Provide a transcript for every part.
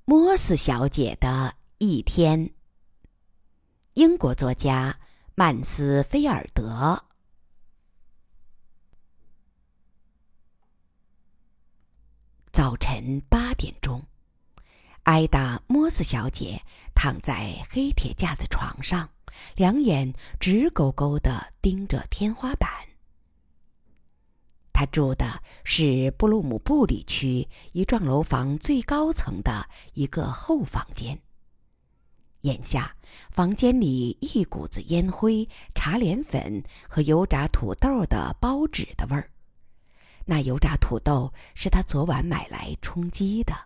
摩斯小姐的一天，英国作家曼斯菲尔德。早晨8点钟，挨达摩斯小姐躺在黑铁架子床上，两眼直勾勾地盯着天花板。她住的是布鲁姆布里区一幢楼房最高层的一个后房间。眼下房间里一股子烟灰、茶莲粉和油炸土豆的包纸的味儿。那油炸土豆是她昨晚买来充饥的。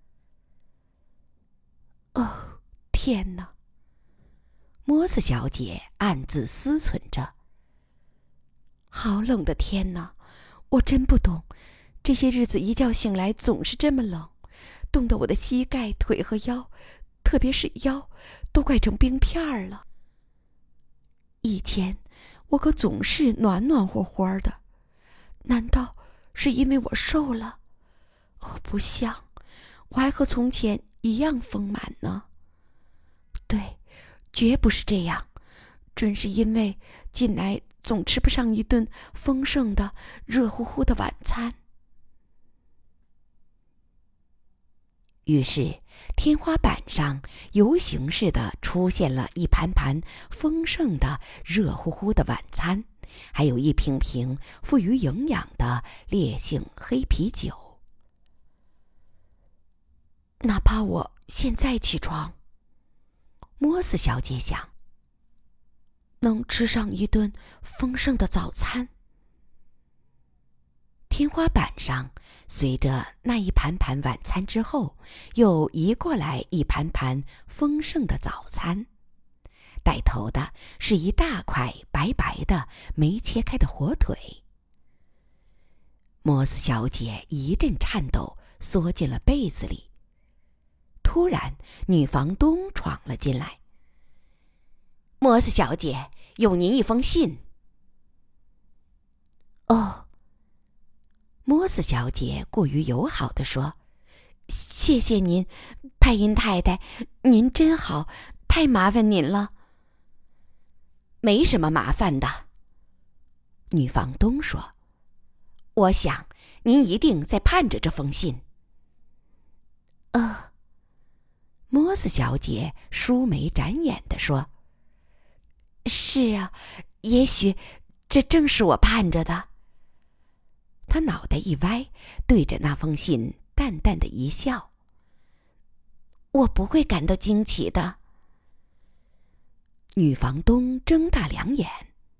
哦，天哪！摩斯小姐暗自思忖着。好冷的天哪！我真不懂，这些日子一觉醒来总是这么冷，冻得我的膝盖、腿和腰，特别是腰，都快成冰片了。以前我可总是暖暖和和的，难道是因为我瘦了？哦，不像，我还和从前一样丰满呢。对，绝不是这样，准是因为近来总吃不上一顿丰盛的热乎乎的晚餐。于是天花板上游行似的出现了一盘盘丰盛的热乎乎的晚餐，还有一瓶瓶富于营养的烈性黑啤酒。哪怕我现在起床，摩斯小姐想，能吃上一顿丰盛的早餐。天花板上随着那一盘盘晚餐之后，又移过来一盘盘丰盛的早餐。带头的是一大块白白的没切开的火腿。摩斯小姐一阵颤抖，缩进了被子里。突然女房东闯了进来。摩斯小姐，有您一封信。哦，摩斯小姐过于友好地说，谢谢您，派因太太，您真好，太麻烦您了。没什么麻烦的，女房东说，我想您一定在盼着这封信。摩斯小姐舒眉展眼地说，是啊，也许这正是我盼着的。她脑袋一歪，对着那封信淡淡的一笑。我不会感到惊奇的。女房东睁大两眼。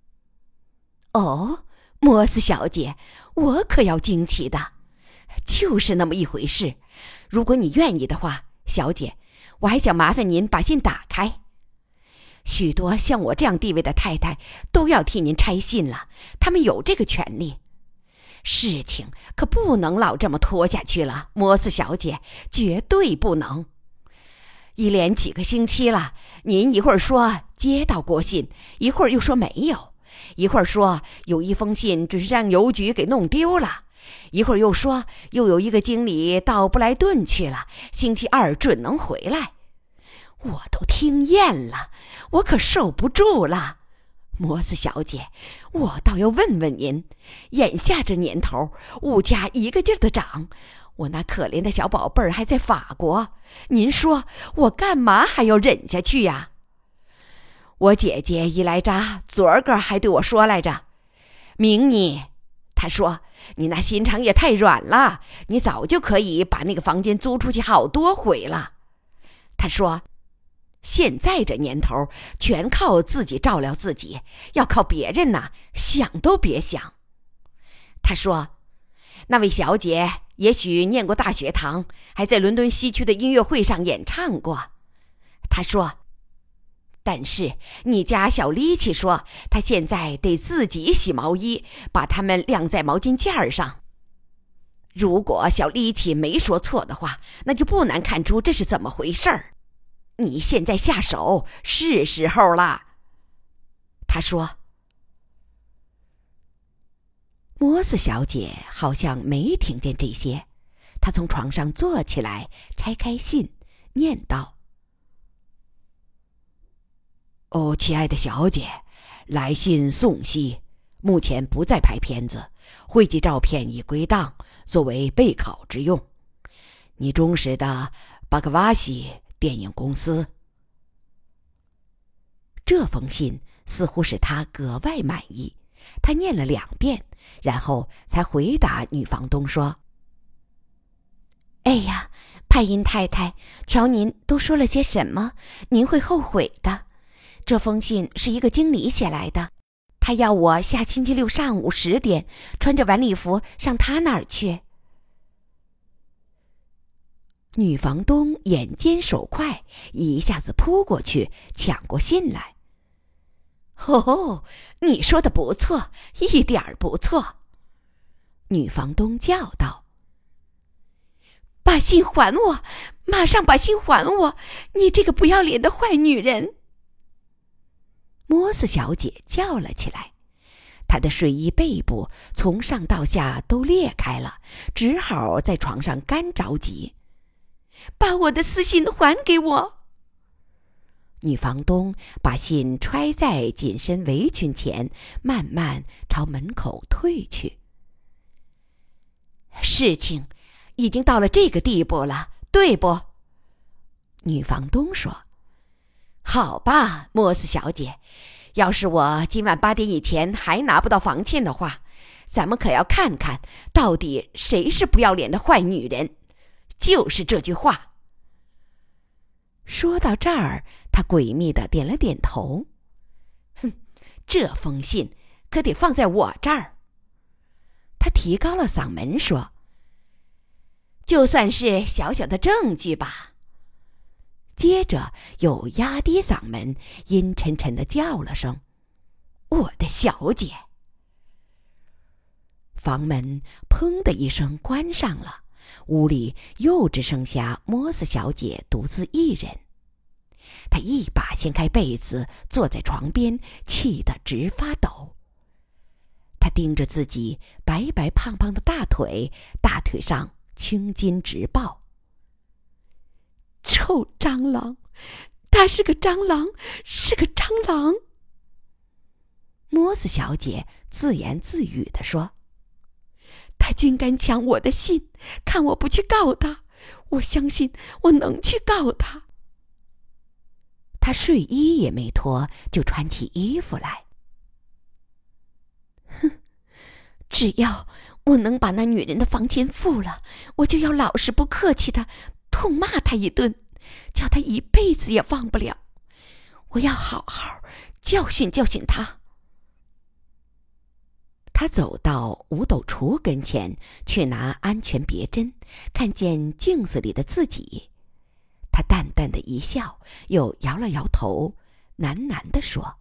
哦，摩斯小姐，我可要惊奇的。就是那么一回事。如果你愿意的话，小姐，我还想麻烦您把信打开。许多像我这样地位的太太都要替您拆信了，他们有这个权利。事情可不能老这么拖下去了，摩斯小姐，绝对不能。一连几个星期了，您一会儿说接到过信，一会儿又说没有，一会儿说有一封信准是让邮局给弄丢了，一会儿又说又有一个经理到布莱顿去了，星期二准能回来。我都听厌了，我可受不住了。摩斯小姐，我倒要问问您，眼下这年头，物价一个劲儿的涨，我那可怜的小宝贝儿还在法国，您说我干嘛还要忍下去呀？我姐姐伊莱扎昨儿个还对我说来着，明妮，她说你那心肠也太软了，你早就可以把那个房间租出去好多回了。她说现在这年头全靠自己照料自己，要靠别人呐，想都别想。他说，那位小姐也许念过大学堂，还在伦敦西区的音乐会上演唱过。他说，但是你家小力气说，她现在得自己洗毛衣，把它们晾在毛巾架上。如果小力气没说错的话，那就不难看出这是怎么回事儿。你现在下手是时候了。他说。摩斯小姐好像没听见这些，她从床上坐起来，拆开信， 念道：“ 哦，亲爱的小姐，来信送悉，目前不再拍片子，汇集照片已归档，作为备考之用。你忠实的巴克瓦西电影公司。” 这封信似乎使他格外满意，他念了2遍，然后才回答女房东说：“哎呀，派因太太，瞧您都说了些什么，您会后悔的。这封信是一个经理写来的，他要我下星期六上午10点穿着晚礼服上他那儿去。”女房东眼尖手快，一下子扑过去抢过信来。“哦，你说的不错，一点儿不错。”女房东叫道，“把信还我，马上把信还我，你这个不要脸的坏女人！”摩斯小姐叫了起来，她的睡衣背部从上到下都裂开了，只好在床上干着急。“把我的私信还给我！”女房东把信揣在紧身围裙前，慢慢朝门口退去。“事情已经到了这个地步了，对不？”女房东说。“好吧，摩斯小姐，要是我今晚8点以前还拿不到房钱的话，咱们可要看看到底谁是不要脸的坏女人。就是这句话。”说到这儿，他诡秘地点了点头。“哼，这封信可得放在我这儿。”他提高了嗓门说，“就算是小小的证据吧。”接着又压低嗓门，阴沉沉地叫了声：“我的小姐！”房门砰的一声关上了，屋里又只剩下摩斯小姐独自一人。她一把掀开被子，坐在床边，气得直发抖。她盯着自己白白胖胖的大腿，大腿上青筋直爆。“臭蟑螂，他是个蟑螂，是个蟑螂！”摩斯小姐自言自语地说，“他竟敢抢我的信，看我不去告他，我相信我能去告他。”他睡衣也没脱，就穿起衣服来。“哼，只要我能把那女人的房钱付了，我就要老实不客气的痛骂她一顿，叫她一辈子也忘不了。我要好好教训教训她。”他走到五斗橱跟前去拿安全别针，看见镜子里的自己，他淡淡的一笑，又摇了摇头，喃喃地说：“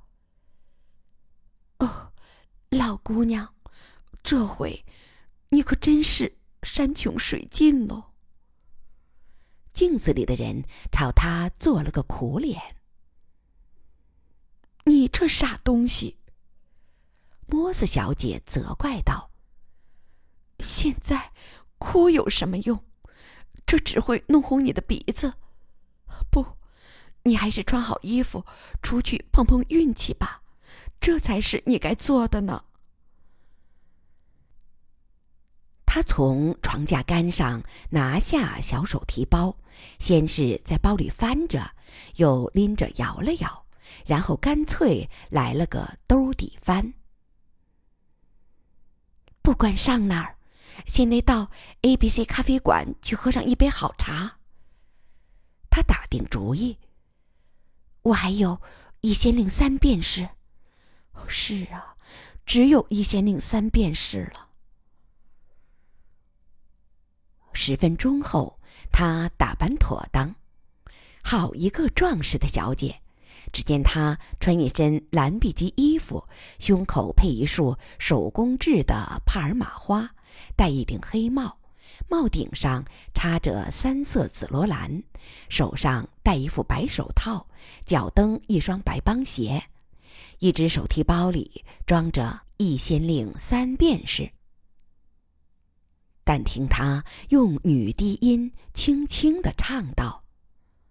哦，老姑娘，这回你可真是山穷水尽喽。”镜子里的人朝他做了个苦脸。“你这傻东西！”摩斯小姐责怪道，“现在哭有什么用？这只会弄红你的鼻子。不，你还是穿好衣服出去碰碰运气吧，这才是你该做的呢。”他从床架杆上拿下小手提包，先是在包里翻着，又拎着摇了摇，然后干脆来了个兜底翻。“不管上哪儿，先得到 ABC 咖啡馆去喝上一杯好茶。”他打定主意。“我还有1先令3便士。”“是啊，只有1先令3便士了。”10分钟后，他打扮妥当，好一个壮实的小姐。只见她穿一身蓝比基衣服，胸口配一束手工制的帕尔玛花，戴一顶黑帽，帽顶上插着3色紫罗兰，手上戴一副白手套，脚蹬一双白帮鞋，一只手提包里装着1先令3便士。但听她用女低音轻轻地唱道：“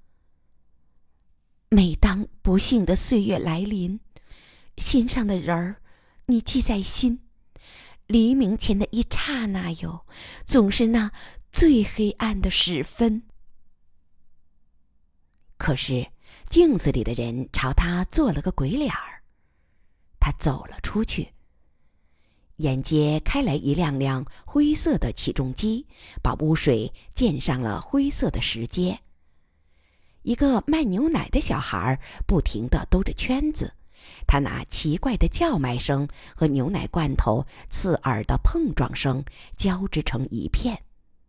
每当不幸的岁月来临，心上的人儿，你记在心。黎明前的一刹那哟，总是那最黑暗的时分。 可是镜子里的人朝他做了个鬼脸儿，他走了出去。沿街开来一辆辆灰色的起重机，把污水溅上了灰色的石阶。一个卖牛奶的小孩不停地兜着圈子，他那奇怪的叫卖声和牛奶罐头刺耳的碰撞声交织成一片。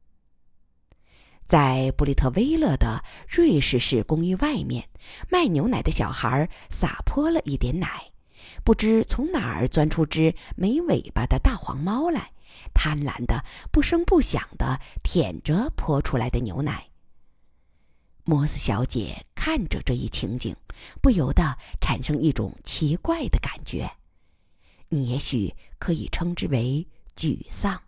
在布利特威勒的瑞士式公寓外面，卖牛奶的小孩撒泼了一点奶，不知从哪儿钻出只没尾巴的大黄猫来，贪婪的不声不响地舔着泼出来的牛奶。摩斯小姐看着这一情景，不由得产生一种奇怪的感觉，你也许可以称之为沮丧。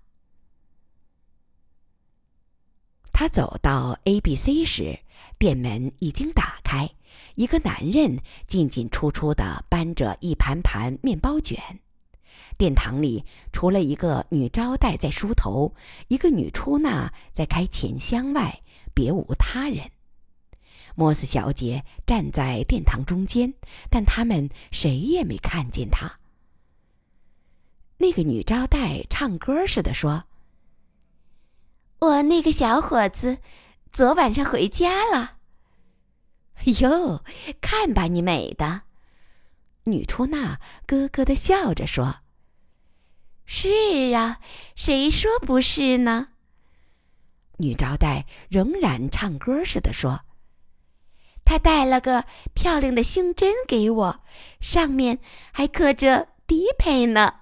她走到 ABC 时，店门已经打开，一个男人进进出出地搬着一盘盘面包卷。殿堂里除了一个女招待在梳头，一个女出纳在开钱箱外，别无他人。摩斯小姐站在殿堂中间，但他们谁也没看见她。那个女招待唱歌似的说：“ 我那个小伙子昨晚上回家了。”“ 哟，看把你美的！”女出纳咯咯地笑着说。 “是啊，谁说不是呢？” 女招待仍然唱歌似的说。 他带了个漂亮的胸针给我，上面还刻着迪佩呢。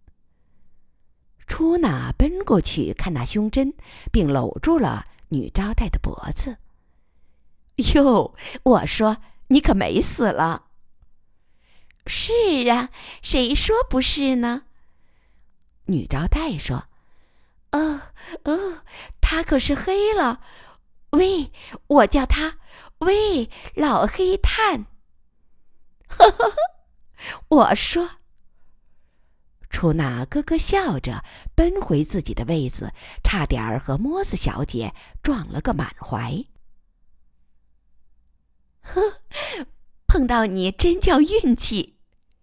出纳奔过去看那胸针，并搂住了女招待的脖子。 “哟，我说你可美死了。”“是啊，谁说不是呢？” 女招待说。 “他可是黑了。喂，我叫他喂，老黑炭。”“呵呵呵。”我说。 出纳咯咯笑着奔回自己的位子，差点和摩斯小姐撞了个满怀。 “呵，碰到你真叫运气。”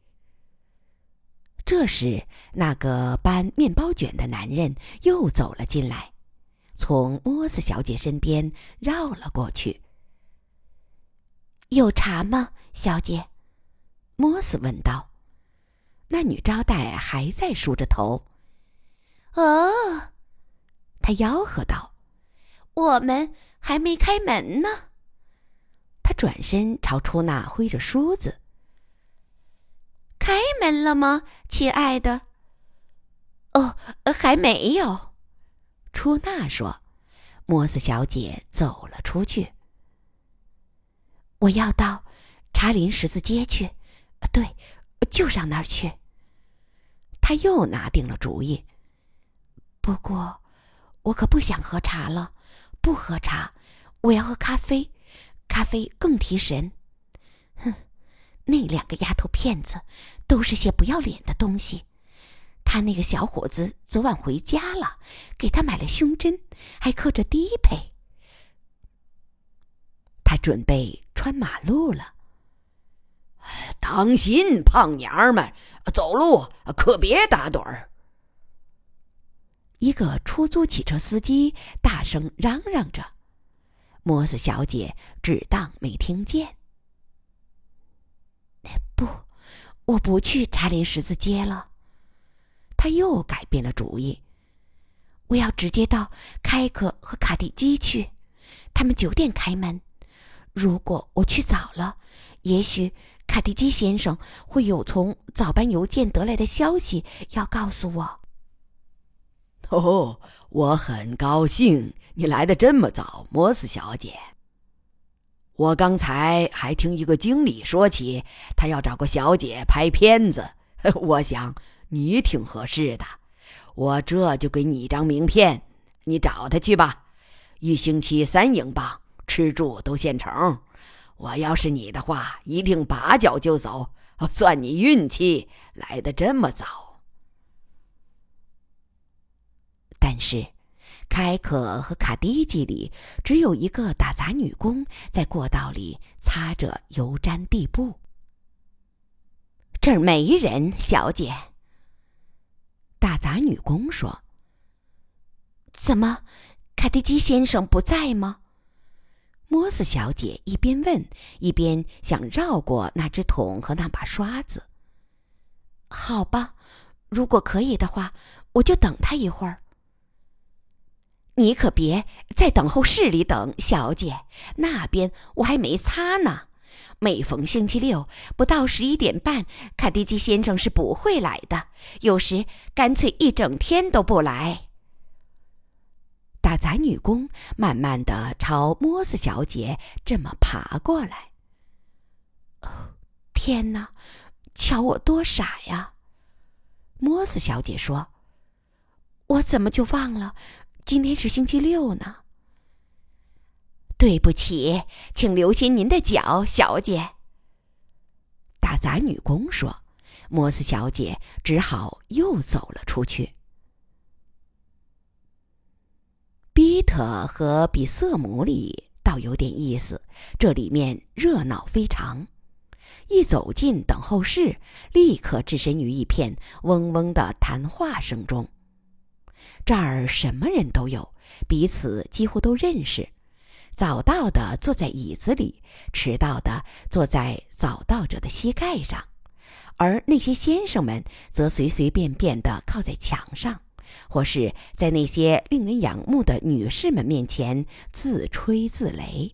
这时，那个搬面包卷的男人又走了进来，从摩斯小姐身边绕了过去。 “有茶吗，小姐？” 摩斯问道。那女招待还在梳着头。 “哦，” 她吆喝道，“ 我们还没开门呢。” 她转身朝出纳挥着梳子。 “开门了吗，亲爱的？”“哦，还没有。” 出纳说。摩斯小姐走了出去。“ 我要到查林十字街去，对，就上那儿去。” 他又拿定了主意。 “不过，我可不想喝茶了，不喝茶，我要喝咖啡，咖啡更提神。哼，那两个丫头片子，都是些不要脸的东西。他那个小伙子昨晚回家了，给他买了胸针，还刻着低配。” 他准备穿马路了。“当心，胖娘们，走路可别打盹儿。”一个出租汽车司机大声嚷嚷着，摩斯小姐只当没听见。 “不，我不去查林十字街了。” 他又改变了主意。 “我要直接到开克和卡蒂基去，他们9点开门。如果我去早了，也许卡蒂基先生会有从早班邮件得来的消息要告诉我。”“ 哦，我很高兴你来得这么早，摩斯小姐。我刚才还听一个经理说起，他要找个小姐拍片子，我想你挺合适的，我这就给你一张名片，你找他去吧。1星期3英镑，吃住都现成。 我要是你的话，一定拔脚就走，算你运气来得这么早。 但是凯可和卡迪基里只有一个打杂女工在过道里擦着油毡地布。这儿没人，小姐。打杂女工说。怎么，卡迪基先生不在吗？摩斯小姐一边问，一边想绕过那只桶和那把刷子。好吧，如果可以的话，我就等他一会儿。你可别在等候室里等，小姐，那边我还没擦呢。每逢星期六不到11点半，卡迪基先生是不会来的，有时干脆一整天都不来。打杂女工慢慢地朝摩斯小姐这么爬过来。哦，天哪，瞧我多傻呀！摩斯小姐说：“我怎么就忘了，今天是星期六呢？”对不起，请留心您的脚，小姐。打杂女工说。摩斯小姐只好又走了出去。比特和比瑟姆里倒有点意思，这里面热闹非常。一走进等候室，立刻置身于一片嗡嗡的谈话声中。这儿什么人都有，彼此几乎都认识。早到的坐在椅子里，迟到的坐在早到者的膝盖上，而那些先生们则随随便便地靠在墙上，或是在那些令人仰慕的女士们面前自吹自擂。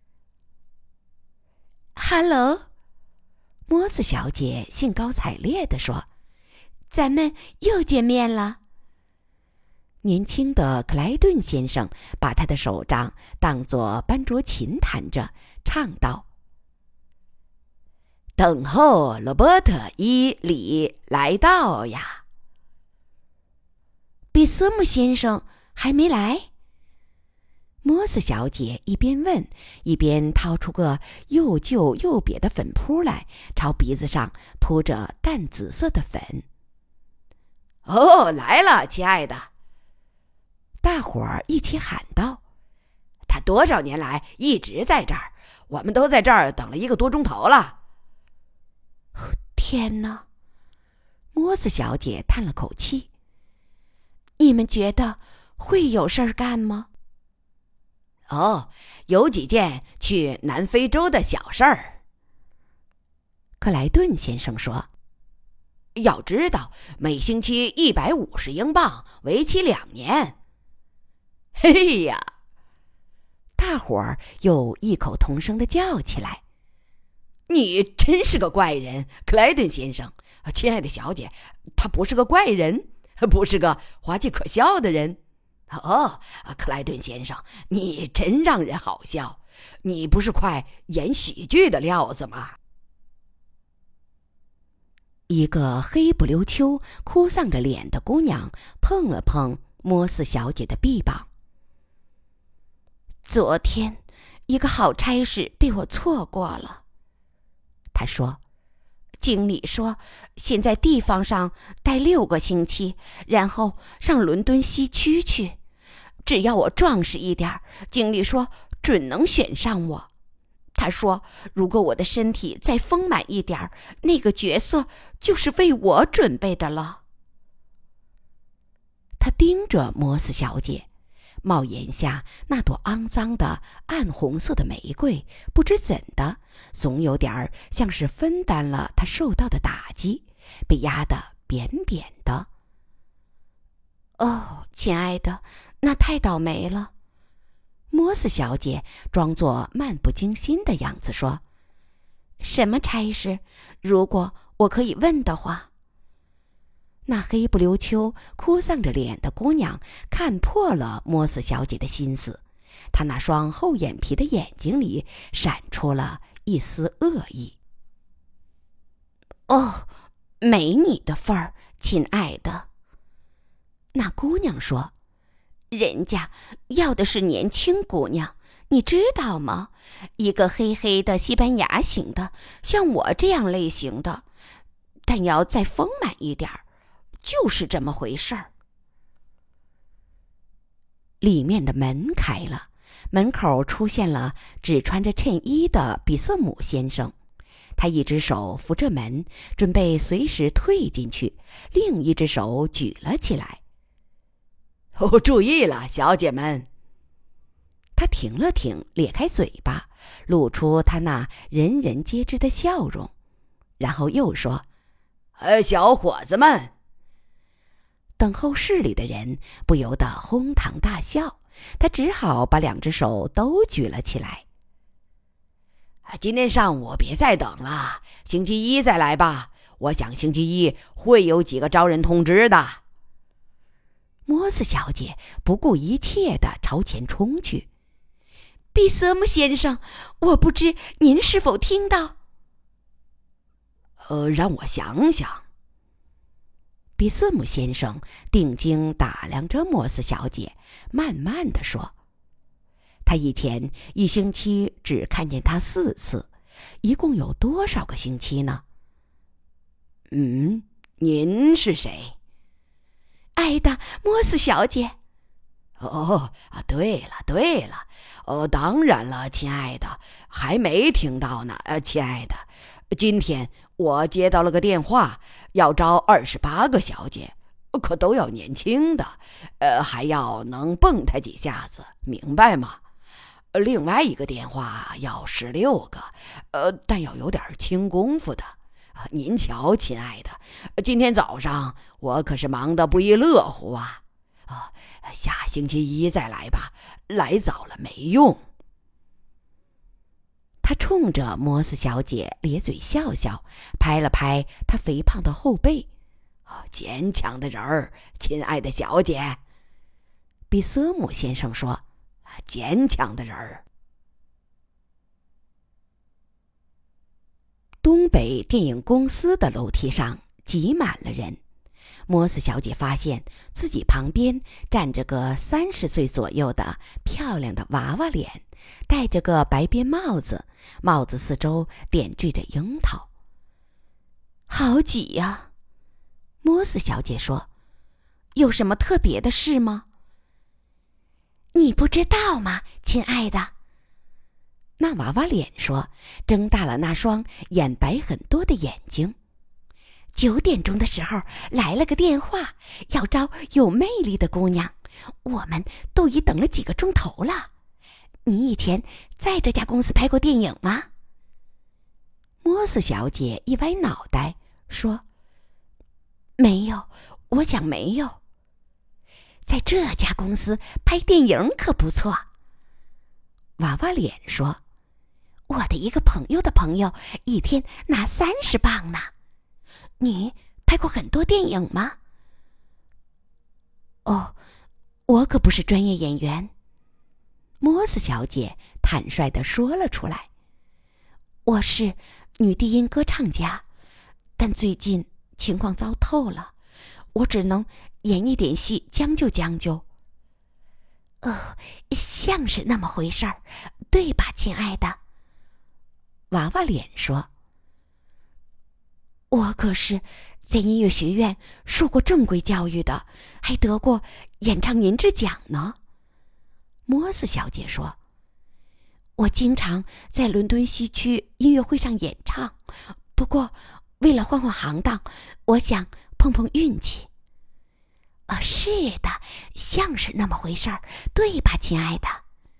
哈喽，摩斯小姐兴高采烈地说：“咱们又见面了。”年轻的克莱顿先生把他的手杖当作班卓琴弹着，唱道：“等候罗伯特·伊里来到呀。”比瑟姆先生还没来？摩斯小姐一边问，一边掏出个又旧又瘪的粉扑来，朝鼻子上铺着淡紫色的粉。“ 哦，来了，亲爱的！” 大伙儿一起喊道：“ 他多少年来一直在这儿，我们都在这儿等了1个多钟头了。” 天哪！摩斯小姐叹了口气。你们觉得会有事儿干吗？ 哦，有几件去南非洲的小事儿。 克莱顿先生说：“ 要知道，每星期150英镑，为期2年。”嘿呀！ 大伙儿又异口同声地叫起来：“ 你真是个怪人，克莱顿先生！亲爱的小姐，他不是个怪人，不是个滑稽可笑的人。哦，克莱顿先生，你真让人好笑！你不是块演喜剧的料子吗？” 一个黑不溜秋、哭丧着脸的姑娘碰了碰摩斯小姐的臂膀。“昨天，一个好差事被我错过了。”她说。经理说，先在地方上待6个星期，然后上伦敦西区去。只要我壮实一点，经理说准能选上我。他说，如果我的身体再丰满一点，那个角色就是为我准备的了。他盯着摩斯小姐，帽檐下那朵肮脏的暗红色的玫瑰，不知怎的，总有点像是分担了他受到的打击，被压得扁扁的。“哦，亲爱的，那太倒霉了。”摩斯小姐装作漫不经心的样子说：“什么差事？如果我可以问的话。”那黑不溜秋、哭丧着脸的姑娘看破了摩斯小姐的心思，她那双厚眼皮的眼睛里闪出了一丝恶意。“哦，没你的份儿，亲爱的。”那姑娘说，“人家要的是年轻姑娘， 你知道吗？一个黑黑的西班牙型的，像我这样类型的，但要再丰满一点，就是这么回事儿。 里面的门开了，门口出现了只穿着衬衣的比瑟姆先生。他一只手扶着门，准备随时退进去，另一只手举了起来。 注意了，小姐们。 他停了停，咧开嘴巴，露出他那人人皆知的笑容，然后又说： 小伙子们。 等候室里的人不由得哄堂大笑，他只好把两只手都举了起来。 今天上午别再等了，星期一再来吧，我想星期一会有几个招人通知的。 摩斯小姐不顾一切地朝前冲去。 比瑟姆先生，我不知您是否听到？ 让我想想。 比瑟姆先生定睛打量着摩斯小姐，慢慢地说：他以前一星期只看见她4次，一共有多少个星期呢？ 您是谁？ 爱的摩斯小姐。 对了，当然了，亲爱的，还没听到呢，亲爱的，今天我接到了个电话，要招28个小姐，可都要年轻的，还要能蹦跶几下子，明白吗？另外一个电话要16个，但要有点轻功夫的。您瞧，亲爱的，今天早上我可是忙得不亦乐乎啊！下星期一再来吧，来早了没用。 他冲着摩斯小姐咧嘴笑笑，拍了拍她肥胖的后背。 坚强的人儿，亲爱的小姐。 比瑟姆先生说： 坚强的人儿。 东北电影公司的楼梯上挤满了人。摩斯小姐发现自己旁边站着个30岁左右的漂亮的娃娃脸，戴着个白边帽子，帽子四周点缀着樱桃。 好挤呀！ 摩斯小姐说： 有什么特别的事吗？你不知道吗，亲爱的？ 那娃娃脸说，睁大了那双眼白很多的眼睛。 9点钟的时候来了个电话，要招有魅力的姑娘，我们都已等了几个钟头了。你以前在这家公司拍过电影吗？ 摩斯小姐一歪脑袋说： 没有，我想没有。在这家公司拍电影可不错。 娃娃脸说： 我的一个朋友的朋友一天拿30磅呢。你拍过很多电影吗？ 我可不是专业演员。摩斯小姐坦率地说了出来。我是女低音歌唱家，但最近情况糟透了，我只能演一点戏将就将就。 像是那么回事儿，对吧，亲爱的？ 娃娃脸说： 我可是在音乐学院受过正规教育的，还得过演唱银质奖呢。 摩斯小姐说： 我经常在伦敦西区音乐会上演唱，不过为了换换行当，我想碰碰运气。是的，像是那么回事儿，对吧，亲爱的？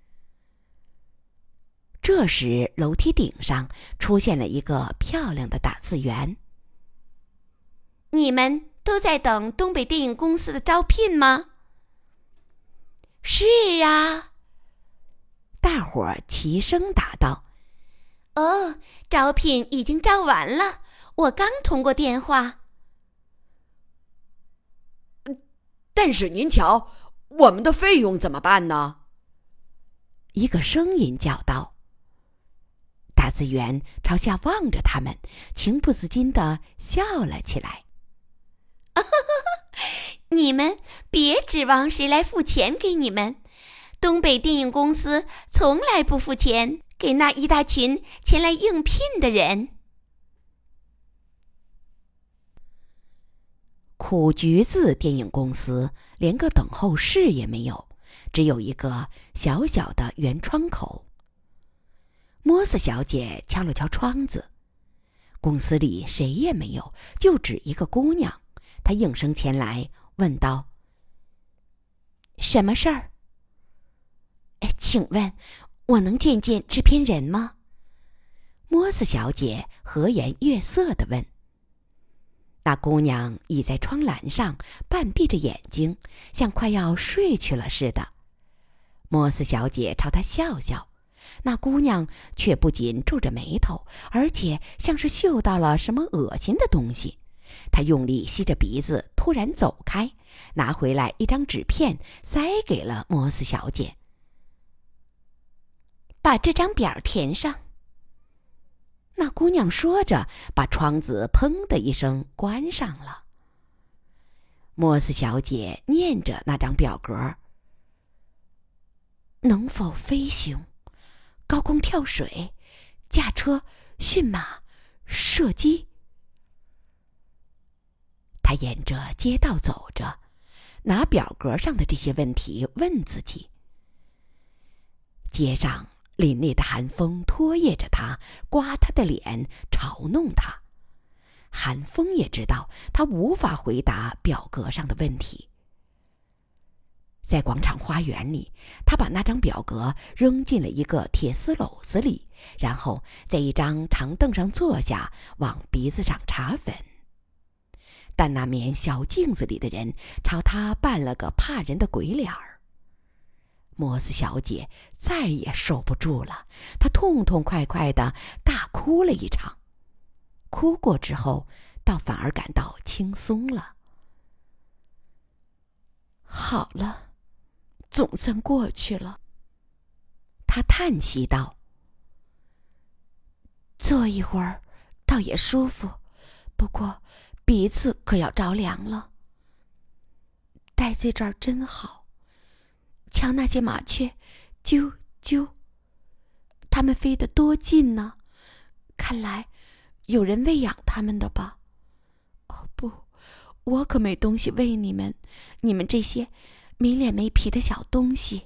这时楼梯顶上出现了一个漂亮的打字员。 你们都在等东北电影公司的招聘吗？是啊， 大伙儿齐声答道。 招聘已经招完了，我刚通过电话。 但是您瞧，我们的费用怎么办呢？ 一个声音叫道。打字员朝下望着他们，情不自禁地笑了起来。 你们别指望谁来付钱给你们， 东北电影公司从来不付钱给那一大群前来应聘的人。 苦橘子电影公司连个等候室也没有，只有一个小小的圆窗口。摩斯小姐敲了敲窗子，公司里谁也没有，就只一个姑娘。她应声前来问道：什么事儿？请问我能见见制片人吗？摩斯小姐和颜悦色地问。那姑娘倚在窗栏上，半闭着眼睛，像快要睡去了似的。摩斯小姐朝她笑笑，那姑娘却不仅皱着眉头，而且像是嗅到了什么恶心的东西。她用力吸着鼻子，突然走开，拿回来一张纸片，塞给了摩斯小姐。把这张表填上。那姑娘说着，把窗子砰的一声关上了。摩斯小姐念着那张表格：能否飞行、高空跳水、驾车、驯马、射击。她沿着街道走着，拿表格上的这些问题问自己。街上凛冽的寒风拖曳着他，刮他的脸，嘲弄他。寒风也知道他无法回答表格上的问题。在广场花园里，他把那张表格扔进了一个铁丝篓子里，然后在一张长凳上坐下，往鼻子上擦粉。但那面小镜子里的人朝他扮了个怕人的鬼脸儿。摩斯小姐再也受不住了，她痛痛快快地大哭了一场。哭过之后，倒反而感到轻松了。好了，总算过去了。她叹息道：坐一会儿倒也舒服，不过鼻子可要着凉了。待在这儿真好，瞧那些麻雀，啾啾，它们飞得多近呢！看来有人喂养它们的吧？哦不，我可没东西喂你们，你们这些没脸没皮的小东西。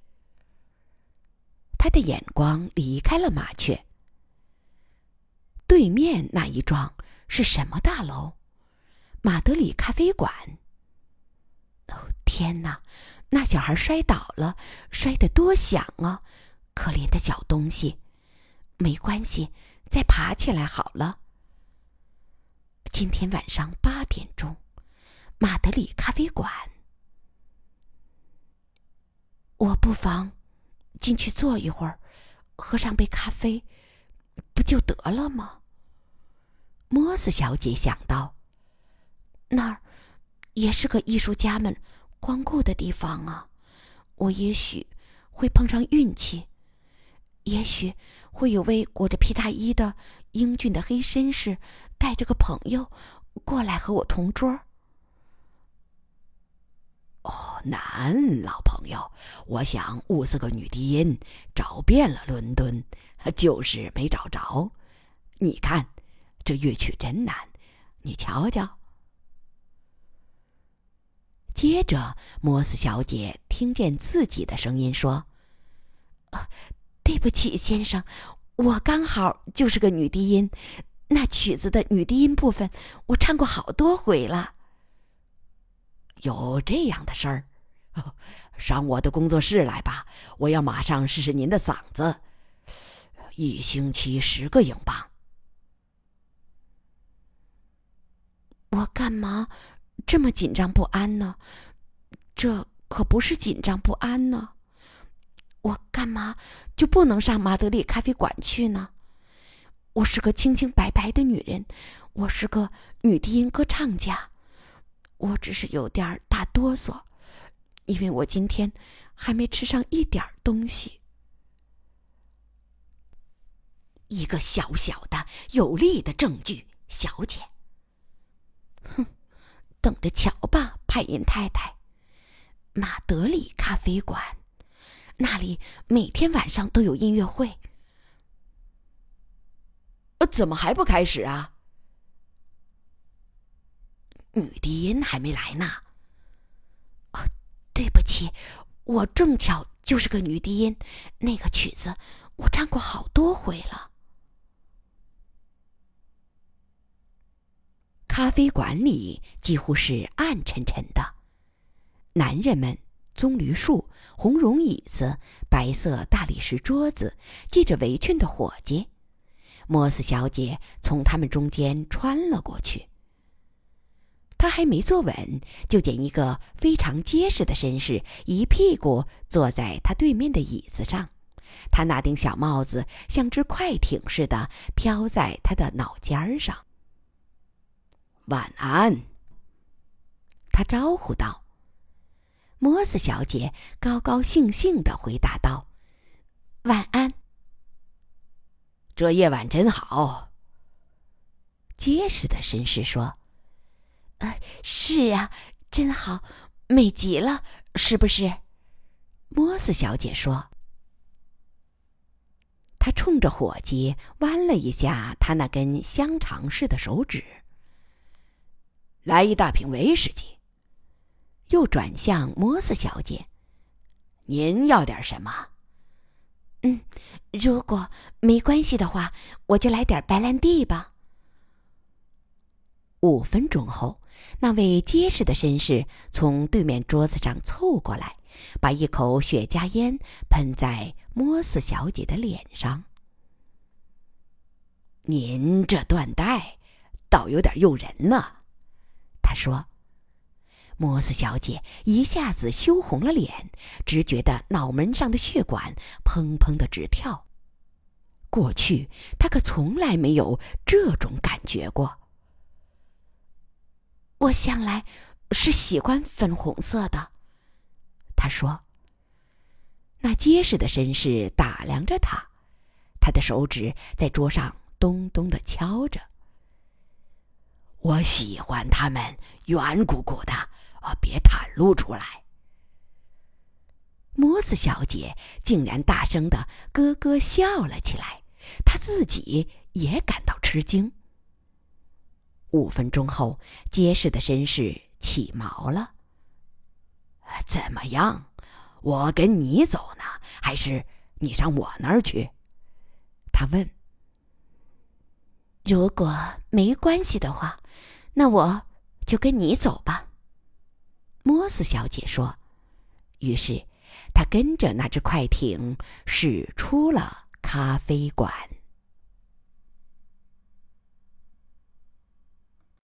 他的眼光离开了麻雀。对面那一幢是什么大楼？马德里咖啡馆。哦天哪，那小孩摔倒了，摔得多响啊！可怜的小东西。没关系，再爬起来好了。今天晚上8点钟，马德里咖啡馆。我不妨进去坐一会儿，喝上杯咖啡，不就得了吗？摩斯小姐想到，那儿也是个艺术家们光顾的地方啊。我也许会碰上运气，也许会有位裹着皮大衣的英俊的黑绅士带着个朋友过来和我同桌。 哦，难，老朋友，我想50个女低音找遍了伦敦，就是没找着。你看，这乐曲真难，你瞧瞧。 接着，摩斯小姐听见自己的声音说：对不起，先生，我刚好就是个女低音，那曲子的女低音部分我唱过好多回了。 有这样的事儿？上我的工作室来吧，我要马上试试您的嗓子。1星期10个英镑。 我干嘛这么紧张不安呢？这可不是紧张不安呢。我干嘛就不能上马德里咖啡馆去呢？我是个清清白白的女人，我是个女低音歌唱家。我只是有点大哆嗦，因为我今天还没吃上一点东西。 一个小小的有力的证据，小姐。 哼，等着瞧吧，派因太太。马德里咖啡馆， 那里每天晚上都有音乐会。 怎么还不开始啊？ 女低音还没来呢。 对不起，我正巧就是个女低音，那个曲子我唱过好多回了。 咖啡馆里几乎是暗沉沉的，男人们、棕榈树、红绒椅子、白色大理石桌子、系着围裙的伙计，摩斯小姐从他们中间穿了过去。她还没坐稳，就见一个非常结实的绅士一屁股坐在她对面的椅子上，他那顶小帽子像只快艇似的飘在他的脑尖上。晚安，他招呼道。摩斯小姐高高兴兴地回答道：晚安。 这夜晚真好。 结实的绅士说： 是啊，真好，美极了，是不是？ 摩斯小姐说。她冲着伙计弯了一下她那根香肠似的手指。 来一大瓶威士忌。 又转向摩斯小姐： 您要点什么？ 如果没关系的话，我就来点白兰地吧。 5分钟后，那位结实的绅士从对面桌子上凑过来，把一口雪茄烟喷在摩斯小姐的脸上。 您这缎带倒有点诱人呢， 他说。摩斯小姐一下子羞红了脸，只觉得脑门上的血管砰砰的直跳。过去她可从来没有这种感觉过。 我向来是喜欢粉红色的， 他说。那结实的绅士打量着他，他的手指在桌上咚咚地敲着。 我喜欢它们圆鼓鼓的，别袒露出来。 摩斯小姐竟然大声地咯咯笑了起来，她自己也感到吃惊。5分钟后，结实的绅士起毛了。 怎么样？我跟你走呢，还是你上我那儿去？ 他问。 如果没关系的话，那我就跟你走吧。 摩斯小姐说。于是她跟着那只快艇驶出了咖啡馆。